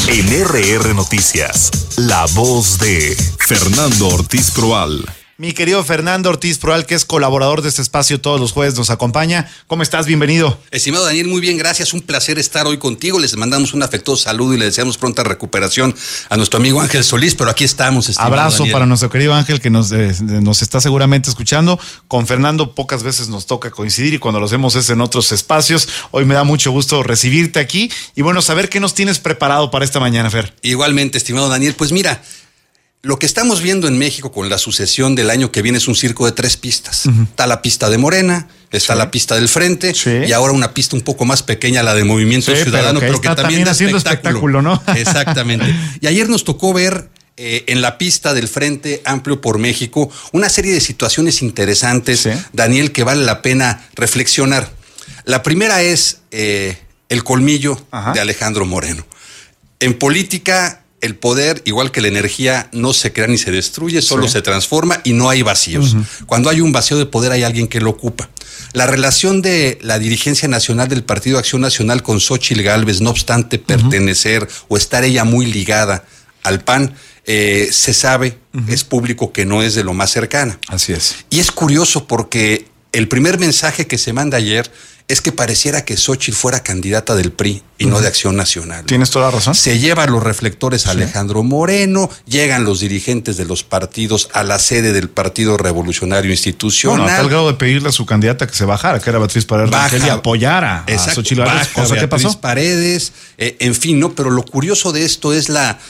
En RR Noticias, la voz de Fernando Ortiz Proal. Mi querido Fernando Ortiz Proal, que es colaborador de este espacio todos los jueves, nos acompaña. ¿Cómo estás? Bienvenido. Estimado Daniel, muy bien, gracias. Un placer estar hoy contigo. Les mandamos un afectuoso saludo y le deseamos pronta recuperación a nuestro amigo Ángel Solís, pero aquí estamos, estimado Abrazo Daniel. para nuestro querido Ángel, que nos está seguramente escuchando. Con Fernando pocas veces nos toca coincidir y cuando lo hacemos es en otros espacios. Hoy me da mucho gusto recibirte aquí y bueno, saber qué nos tienes preparado para esta mañana, Fer. Igualmente, estimado Daniel, pues mira, lo que estamos viendo en México con la sucesión del año que viene es un circo de 3 pistas. Está la pista de Morena, está la pista del Frente y ahora una pista un poco más pequeña, la de Movimiento Ciudadano, pero que también da haciendo espectáculo, ¿no? Exactamente. Y ayer nos tocó ver en la pista del Frente Amplio por México una serie de situaciones interesantes, Daniel, que vale la pena reflexionar. La primera es el colmillo de Alejandro Moreno. En política, el poder, igual que la energía, no se crea ni se destruye, solo se transforma y no hay vacíos. Cuando hay un vacío de poder hay alguien que lo ocupa. La relación de la dirigencia nacional del Partido Acción Nacional con Xóchitl Gálvez, no obstante pertenecer o estar ella muy ligada al PAN, se sabe, es público que no es de lo más cercana. Así es. Y es curioso porque el primer mensaje que se manda ayer es que pareciera que Xóchitl fuera candidata del PRI y no de Acción Nacional. Tienes toda la razón. Se lleva los reflectores a Alejandro Moreno, llegan los dirigentes de los partidos a la sede del Partido Revolucionario Institucional. Bueno, a tal grado de pedirle a su candidata que se bajara, que era Beatriz Paredes Rangel, y apoyara a Xóchitl Gálvez, cosa que pasó. Beatriz Paredes, en fin, ¿no? Pero lo curioso de esto es la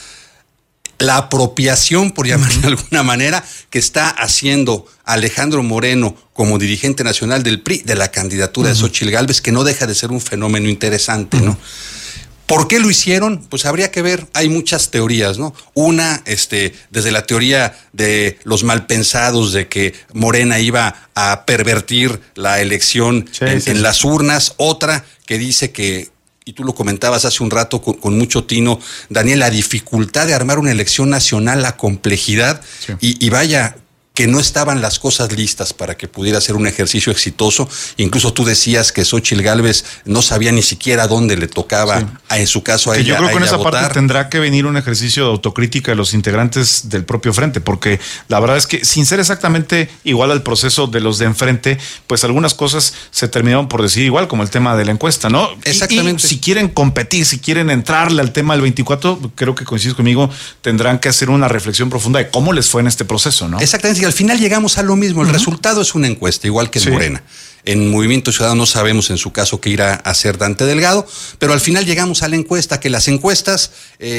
apropiación, por llamarla de alguna manera, que está haciendo Alejandro Moreno como dirigente nacional del PRI de la candidatura de Xóchitl Gálvez, que no deja de ser un fenómeno interesante, ¿no? ¿Por qué lo hicieron? Pues habría que ver, hay muchas teorías, ¿no? Una, desde la teoría de los malpensados de que Morena iba a pervertir la elección en las urnas, otra que dice que, y tú lo comentabas hace un rato con mucho tino, Daniel, la dificultad de armar una elección nacional, la complejidad, y vaya, que no estaban las cosas listas para que pudiera ser un ejercicio exitoso. Incluso tú decías que Xóchitl Gálvez no sabía ni siquiera dónde le tocaba, en su caso, a ella. Yo creo que en esa votar. parte tendrá que venir un ejercicio de autocrítica de los integrantes del propio Frente, porque la verdad es que sin ser exactamente igual al proceso de los de enfrente, pues algunas cosas se terminaron por decir igual, como el tema de la encuesta, ¿no? Exactamente. Y si quieren competir, si quieren entrarle al tema del 24, creo que coincides conmigo, tendrán que hacer una reflexión profunda de cómo les fue en este proceso, ¿no? Exactamente, y al final llegamos a lo mismo. El resultado es una encuesta, igual que en Morena. En Movimiento Ciudadano no sabemos en su caso qué irá a hacer Dante Delgado, pero al final llegamos a la encuesta, que las encuestas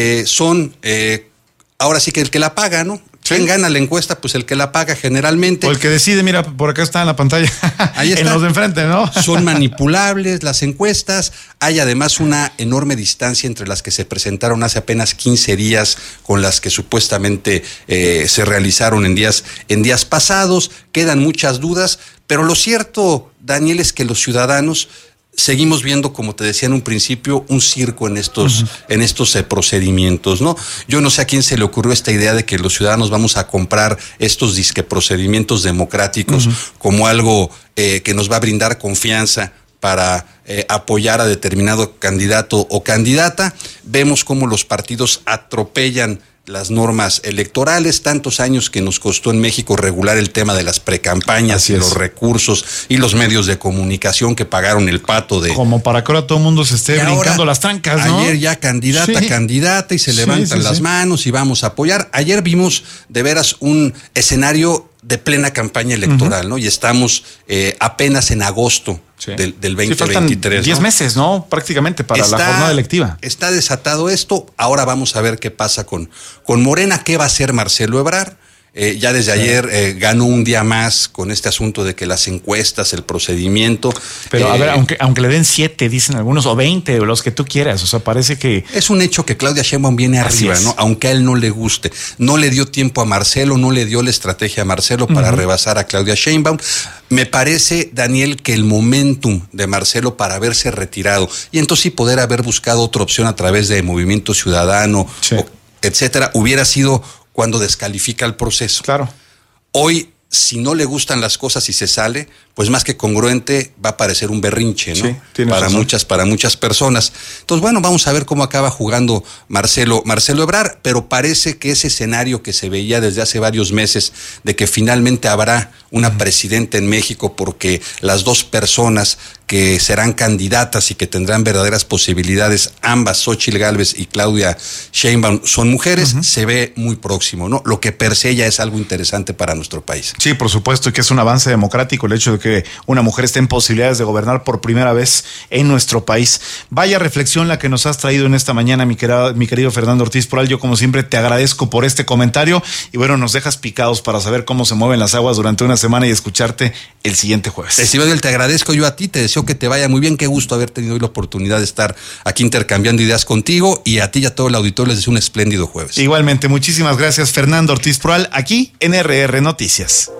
son, ahora sí que el que la paga, ¿no? ¿Quién gana la encuesta? Pues el que la paga generalmente. O el que decide, mira, por acá está en la pantalla. Ahí está. En los de enfrente, ¿no? Son manipulables las encuestas. Hay además una enorme distancia entre las que se presentaron hace apenas 15 días con las que supuestamente se realizaron en días pasados. Quedan muchas dudas, pero lo cierto, Daniel, es que los ciudadanos seguimos viendo, como te decía en un principio, un circo en estos procedimientos, ¿no? Yo no sé a quién se le ocurrió esta idea de que los ciudadanos vamos a comprar estos disque procedimientos democráticos como algo que nos va a brindar confianza para apoyar a determinado candidato o candidata. Vemos cómo los partidos atropellan las normas electorales, tantos años que nos costó en México regular el tema de las precampañas y los recursos y los medios de comunicación que pagaron el pato de... Como para que ahora todo el mundo se esté brincando las trancas, ¿no? Ayer ya candidata y se levantan las manos y vamos a apoyar. Ayer vimos de veras un escenario de plena campaña electoral, ¿no? Y estamos apenas en agosto del 2023. 10 meses, ¿no? Prácticamente para la jornada electiva. Está desatado esto. Ahora vamos a ver qué pasa con Morena. ¿Qué va a hacer Marcelo Ebrard? Ya desde ayer ganó un día más con este asunto de que las encuestas, el procedimiento. Pero a ver, aunque le den 7, dicen algunos, o 20, o los que tú quieras, o sea, parece que... Es un hecho que Claudia Sheinbaum viene arriba, ¿no? Aunque a él no le guste. No le dio tiempo a Marcelo, no le dio la estrategia a Marcelo para rebasar a Claudia Sheinbaum. Me parece, Daniel, que el momentum de Marcelo para haberse retirado y entonces sí poder haber buscado otra opción a través de Movimiento Ciudadano, etcétera, hubiera sido cuando descalifica el proceso. Claro. Hoy si no le gustan las cosas y se sale, pues más que congruente va a parecer un berrinche, ¿no? Sí, tienes razón. Para muchas personas. Entonces, bueno, vamos a ver cómo acaba jugando Marcelo Ebrard, pero parece que ese escenario que se veía desde hace varios meses de que finalmente habrá una presidenta en México porque las dos personas que serán candidatas y que tendrán verdaderas posibilidades, ambas, Xóchitl Gálvez y Claudia Sheinbaum, son mujeres, se ve muy próximo, ¿no? Lo que per se ya es algo interesante para nuestro país. Sí, por supuesto, y que es un avance democrático el hecho de que una mujer esté en posibilidades de gobernar por primera vez en nuestro país. Vaya reflexión la que nos has traído en esta mañana, mi querido Fernando Ortiz Proal. Yo, como siempre, te agradezco por este comentario y bueno, nos dejas picados para saber cómo se mueven las aguas durante una semana y escucharte el siguiente jueves. Estíbal, te agradezco yo a ti, te deseo que te vaya muy bien, qué gusto haber tenido hoy la oportunidad de estar aquí intercambiando ideas contigo, y a ti y a todo el auditorio les deseo un espléndido jueves. Igualmente, muchísimas gracias, Fernando Ortiz Proal, aquí en RR Noticias.